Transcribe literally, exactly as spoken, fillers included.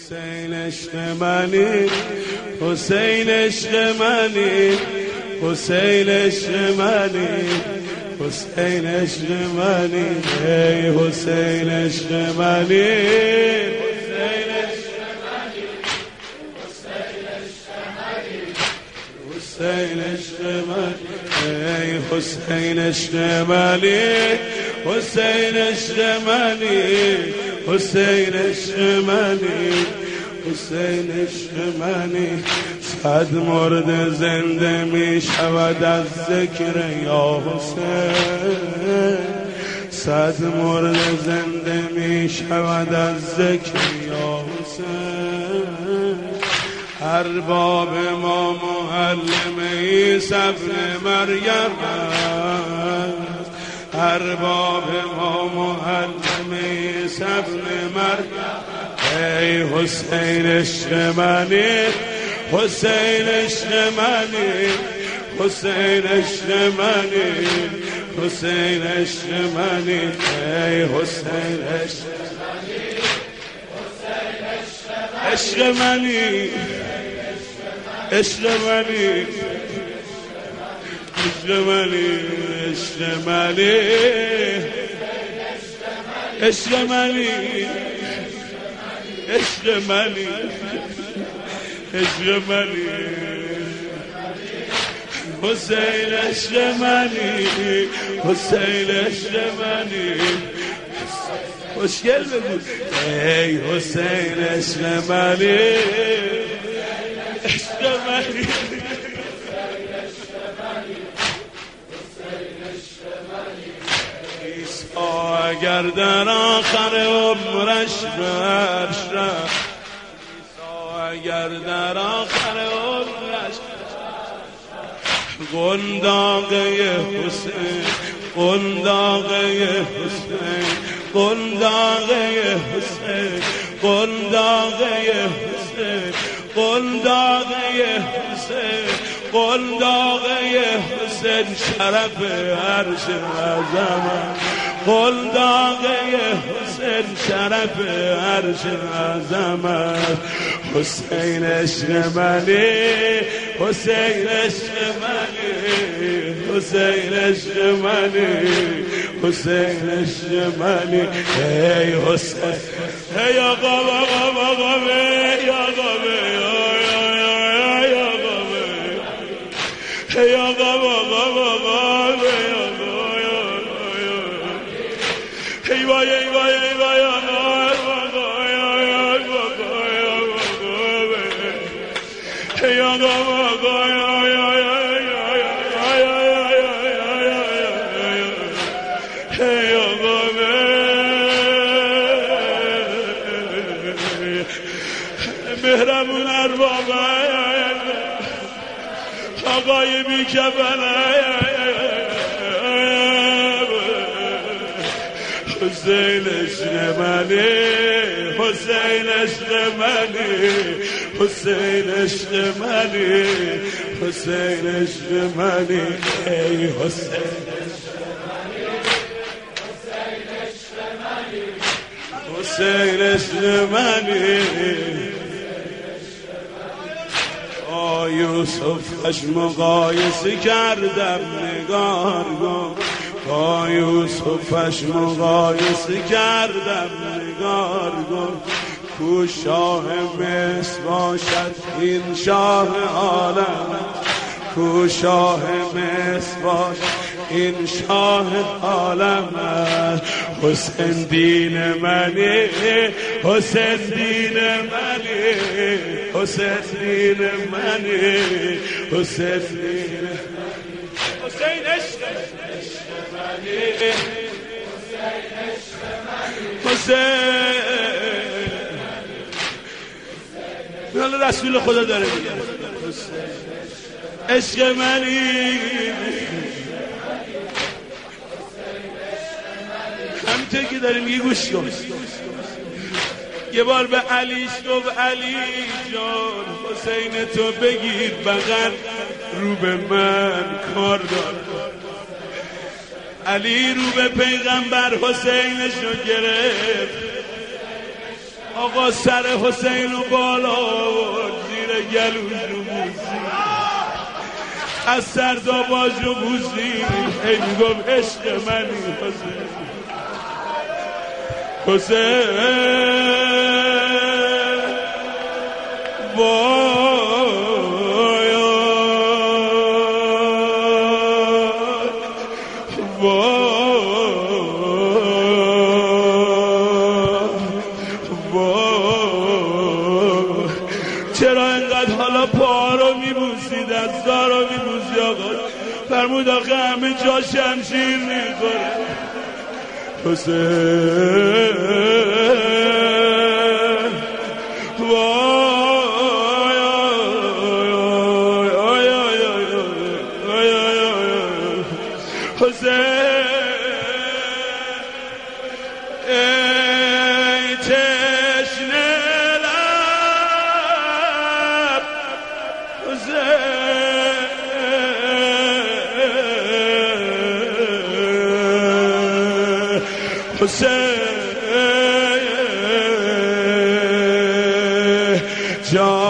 حسین عشق منی، حسین عشق منی، حسین عشق منی، حسین عشق منی، ای حسین عشق منی، حسین عشق منی، حسین عشق منی، ای حسین عشق منی، حسین عشق منی، حسین عشق منی، حسین عشق منی. صد مرد زنده می شود از ذکر یا حسین، صد مرد زنده می شود از ذکر یا حسین. ارباب ما معلم عیسی ابن مریم، ارباب ما معلم عیسی ابن مریم. ای حسین عشق منی، حسین عشق منی، حسین عشق منی، حسین عشق منی، ای حسین عشق منی، عشق منی، عشق منی، عشق منی، عشق منی، عشق منی، عشق منی، عشق منی، حسین عشق منی، حسین عشق منی. خوشگل بگو ای حسین عشق منی، عشق منی، اگر در آخر عمرش برش رفت، اگر در آخر عمرش قنداقه حسین، قنداقه حسین، قنداقه حسین، قنداقه حسین، قنداقه حسین، قنداقه حسین، شرف عرش عظمت، قنداقه حسین، شرف عرش عظمت. حسین عشق منی، حسین عشق منی، حسین عشق منی، حسین عشق منی، ای حسین، ای آقا آقا آقا ای آقا ای آقا ای آقا آقا ای وای ای وای ای وای ای مهربون ارباب آقای بیکفنه حسین عشق منی، حسین عشق منی، حسین عشق منی، حسین عشق منی، ای حسین حسین عشق منی. با یوسفش مقایسه کردم نگار کن، با یوسفش مقایسه کردم نگار کن. کو شاه مصر باشد این شاه عالم، کو شاه مصر باشد این شاه عالم. حسین دین منی، حسین دین منی، حسین دین منی، حسین دین حسین عشق منی، حسین حالا رسول خدا داره میگه عشق منی. همینطور که داریم میگه گوش کن. یه بار به علیش گفت علی جان حسین تو بگیر بغل رو به من کار دار. علی رو به پیغمبر حسینش رو گرفت. آقا سر حسین و بالا زیر گلوش رو بوسی، از سرداباش رو بوسی، ای میگم عشق منی حسین حسین وای وای چرا اینقدر حالا پا رو میبوسی دستا رو میبوسی آقا؟ فرمود آخه همه جا شمشیر میخوره حسین وای حسین ای تشنه لب حسین حسین جان